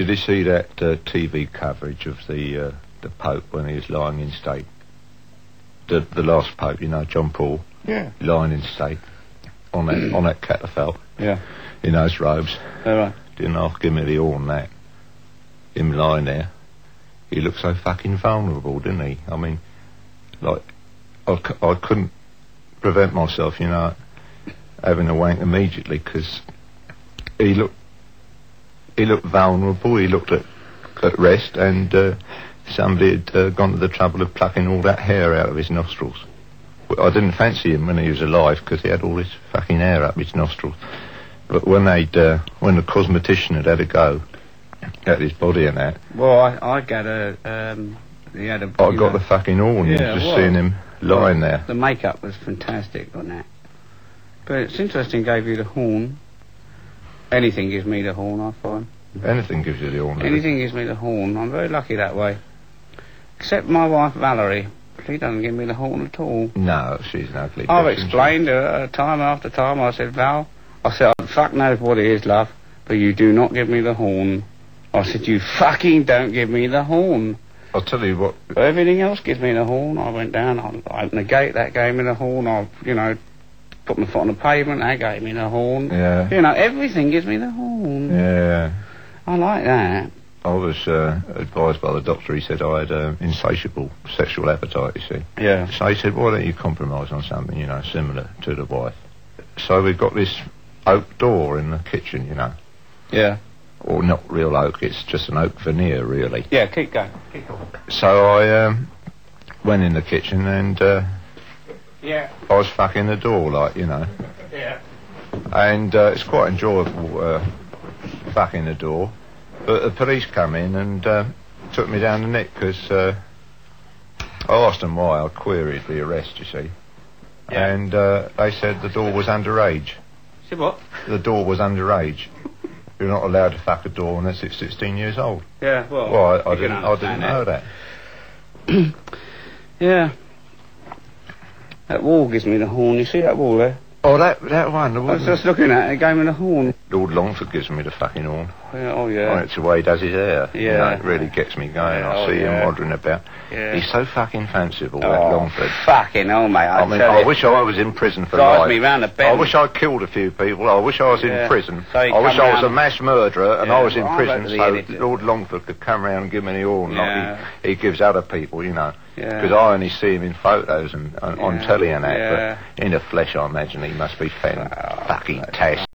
Did you see that TV coverage of the Pope when he was lying in state? The last Pope, you know, John Paul. Yeah. Lying in state on that catafalque. Yeah. In those robes. All right. Didn't half give me the horn, that. Him lying there. He looked so fucking vulnerable, didn't he? I mean, like, I couldn't prevent myself, you know, having a wank immediately, because he looked vulnerable. He looked at rest, and somebody had gone to the trouble of plucking all that hair out of his nostrils. I didn't fancy him when he was alive, because he had all this fucking hair up his nostrils. But when the cosmetician had a go at his body and that... Well, I got he had a... I got the fucking horn, yeah, just seeing him lying there. The makeup was fantastic on that. But it's interesting, gave you the horn. Anything gives me the horn, I find. Anything gives you the horn. Anything gives me the horn. I'm very lucky that way. Except my wife, Valerie. She doesn't give me the horn at all. No, she's an ugly. I've explained to her time after time. I said, Val, fuck knows what it is, love, but you do not give me the horn. I said, you fucking don't give me the horn. I'll tell you what... But everything else gives me the horn. I went down, I opened the gate, that gave me the horn. I, put my foot on the pavement, that gave me the horn. Yeah. Everything gives me the horn. Yeah. I like that. I was advised by the doctor. He said I had insatiable sexual appetite, you see. Yeah. So he said, why don't you compromise on something, similar to the wife? So we've got this oak door in the kitchen, Yeah. Or not real oak, it's just an oak veneer, really. Yeah, keep going. Keep going. So I went in the kitchen and yeah. I was fucking the door, Yeah. And it's quite enjoyable fucking the door. But the police come in and took me down the neck, because I asked them why. I queried the arrest, you see. Yeah. And they said the door was underage. See what? The door was underage. You're not allowed to fuck a door unless it's 16 years old. Yeah, well... Well, I didn't know that. Yeah. That wall gives me the horn. You see that wall there? Oh, that one. I was just looking at it. It gave me the horn. Lord Longford gives me the fucking horn. Yeah, oh, yeah. Oh, it's the way he does his hair. Yeah. It really gets me going. Yeah, I see him wandering about. Yeah. He's so fucking fanciful, that Longford. Fucking hell, mate. I wish I was in prison for drives life. me round the bend. I wish I killed a few people. I wish I was in prison. So I wish I was a mass murderer and I was in well, prison, so Lord Longford could come round and give me the horn like he gives other people, Yeah. Because I only see him in photos and on telly and that, but in the flesh I imagine he must be fucking tash.